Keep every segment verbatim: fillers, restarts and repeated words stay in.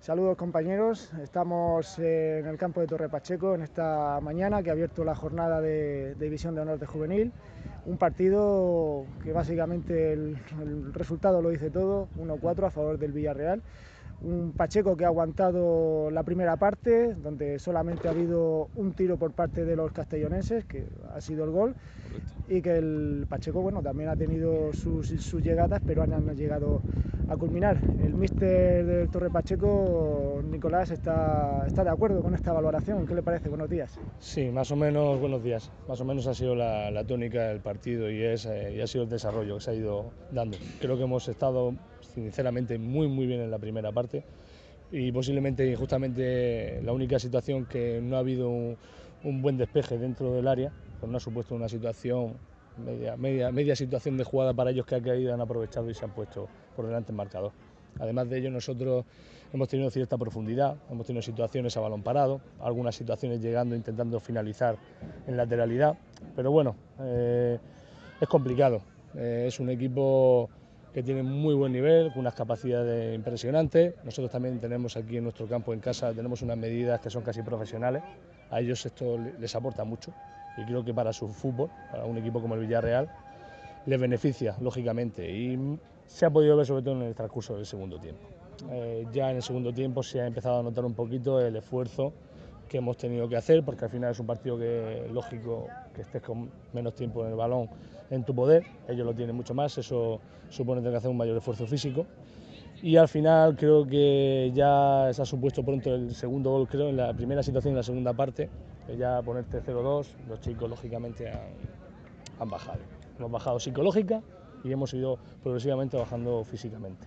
Saludos compañeros, estamos en el campo de Torre Pacheco en esta mañana que ha abierto la jornada de, de División de Honor de Juvenil. Un partido que básicamente el, el resultado lo dice todo, uno cuatro a favor del Villarreal. Un Pacheco que ha aguantado la primera parte, donde solamente ha habido un tiro por parte de los castellonenses, que ha sido el gol, y que el Pacheco, bueno, también ha tenido sus, sus llegadas, pero no han llegado a culminar. El míster del Torre Pacheco, Nicolás, está, está de acuerdo con esta valoración. ¿Qué le parece? Buenos días. Sí, más o menos, buenos días. Más o menos ha sido la, la tónica del partido y, es, eh, y ha sido el desarrollo que se ha ido dando. Creo que hemos estado, sinceramente, muy, muy bien en la primera parte y posiblemente, justamente, la única situación que no ha habido un, un buen despeje dentro del área, pues no ha supuesto una situación, media, media, media situación de jugada para ellos que ha caído, han aprovechado y se han puesto por delante el marcador. Además de ello, nosotros hemos tenido cierta profundidad, hemos tenido situaciones a balón parado, algunas situaciones llegando, intentando finalizar en lateralidad, pero bueno, eh, es complicado. Eh, es un equipo que tiene muy buen nivel, con unas capacidades impresionantes. Nosotros también tenemos aquí en nuestro campo en casa, tenemos unas medidas que son casi profesionales. A ellos esto les aporta mucho y creo que para su fútbol, para un equipo como el Villarreal, les beneficia, lógicamente, y se ha podido ver sobre todo en el transcurso del segundo tiempo. Eh, ya en el segundo tiempo se ha empezado a notar un poquito el esfuerzo que hemos tenido que hacer, porque al final es un partido que es lógico que estés con menos tiempo en el balón en tu poder, ellos lo tienen mucho más, eso supone tener que hacer un mayor esfuerzo físico. Y al final creo que ya se ha supuesto pronto el segundo gol, creo, en la primera situación, en la segunda parte, que ya ponerte cero dos, los chicos lógicamente han, han bajado. Hemos bajado psicológica y hemos ido progresivamente bajando físicamente.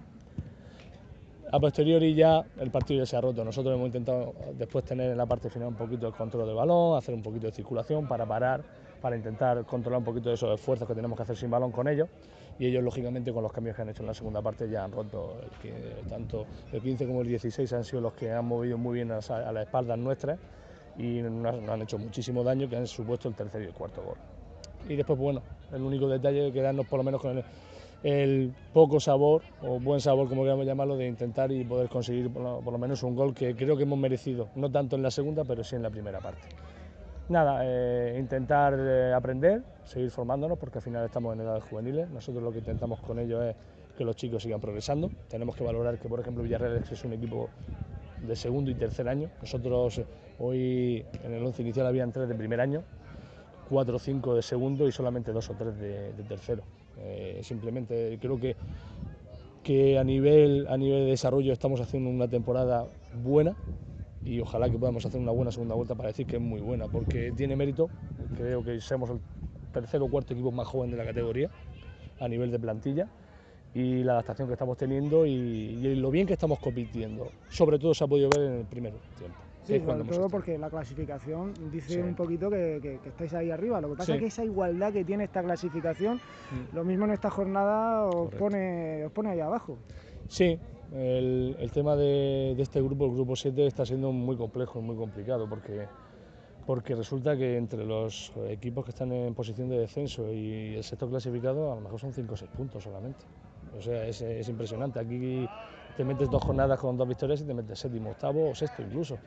A posteriori ya el partido ya se ha roto. Nosotros hemos intentado después tener en la parte final un poquito el control del balón, hacer un poquito de circulación para parar, para intentar controlar un poquito de esos esfuerzos que tenemos que hacer sin balón con ellos. Y ellos, lógicamente, con los cambios que han hecho en la segunda parte ya han roto. El que, tanto el quince como el dieciséis han sido los que han movido muy bien a, a las espaldas nuestras y nos han hecho muchísimo daño, que han supuesto el tercer y el cuarto gol. Y después, bueno, el único detalle es quedarnos por lo menos con el, el poco sabor, o buen sabor como queramos llamarlo, de intentar y poder conseguir por lo, por lo menos un gol que creo que hemos merecido, no tanto en la segunda, pero sí en la primera parte. Nada, eh, intentar eh, aprender, seguir formándonos, porque al final estamos en edades juveniles. Nosotros lo que intentamos con ellos es que los chicos sigan progresando. Tenemos que valorar que, por ejemplo, Villarreal es un equipo de segundo y tercer año. Nosotros hoy en el once inicial habían tres de primer año, cuatro o cinco de segundo y solamente dos o tres de, de tercero. Eh, simplemente creo que, que a, nivel, a nivel de desarrollo estamos haciendo una temporada buena y ojalá que podamos hacer una buena segunda vuelta para decir que es muy buena, porque tiene mérito. Creo que somos el tercer o cuarto equipo más joven de la categoría a nivel de plantilla y la adaptación que estamos teniendo y, y lo bien que estamos compitiendo. Sobre todo se ha podido ver en el primer tiempo. Sí, sobre todo porque la clasificación dice sí. un poquito que, que, que estáis ahí arriba. Lo que pasa sí. es que esa igualdad que tiene esta clasificación, mm. lo mismo en esta jornada os pone, os pone ahí abajo. Sí, el, el tema de, de este grupo, el grupo siete, está siendo muy complejo y muy complicado porque, porque resulta que entre los equipos que están en posición de descenso y el sexto clasificado a lo mejor son cinco o seis puntos solamente. O sea, es, es impresionante. Aquí te metes dos jornadas con dos victorias y te metes séptimo, octavo o sexto incluso.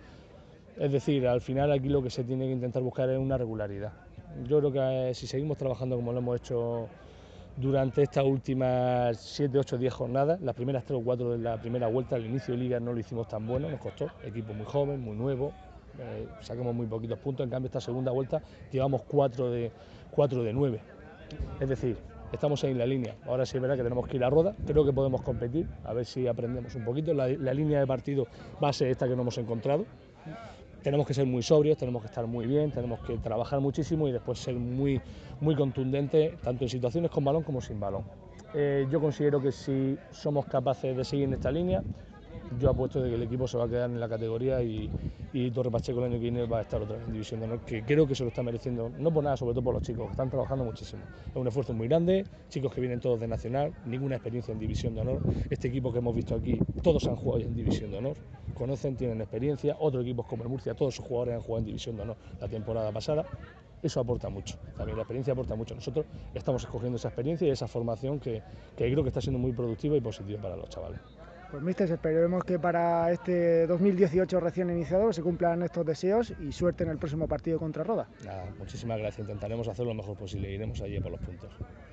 Es decir, al final aquí lo que se tiene que intentar buscar es una regularidad. Yo creo que eh, si seguimos trabajando como lo hemos hecho durante estas últimas siete, ocho, diez jornadas, las primeras tres o cuatro de la primera vuelta, al inicio de liga no lo hicimos tan bueno, nos costó, equipo muy joven, muy nuevo, eh, sacamos muy poquitos puntos, en cambio esta segunda vuelta llevamos cuatro de, cuatro de nueve. Es decir, estamos ahí en la línea. Ahora sí es verdad que tenemos que ir a Roda, creo que podemos competir, a ver si aprendemos un poquito. La, la línea de partido va a ser esta que no hemos encontrado. Tenemos que ser muy sobrios, tenemos que estar muy bien, tenemos que trabajar muchísimo y después ser muy, muy contundentes, tanto en situaciones con balón como sin balón. Eh, yo considero que si somos capaces de seguir en esta línea, yo apuesto de que el equipo se va a quedar en la categoría y, y Torre Pacheco el año que viene va a estar otra vez en División de Honor, que creo que se lo está mereciendo, no por nada, sobre todo por los chicos, que están trabajando muchísimo. Es un esfuerzo muy grande, chicos que vienen todos de Nacional, ninguna experiencia en División de Honor. Este equipo que hemos visto aquí, todos han jugado en División de Honor, conocen, tienen experiencia. Otros equipos como el Murcia, todos sus jugadores han jugado en División de Honor la temporada pasada. Eso aporta mucho, también la experiencia aporta mucho. Nosotros estamos escogiendo esa experiencia y esa formación que, que creo que está siendo muy productiva y positiva para los chavales. Pues míster, esperemos que para este dos mil dieciocho recién iniciado se cumplan estos deseos y suerte en el próximo partido contra Roda. Nada, muchísimas gracias, intentaremos hacer lo mejor posible, iremos allí por los puntos.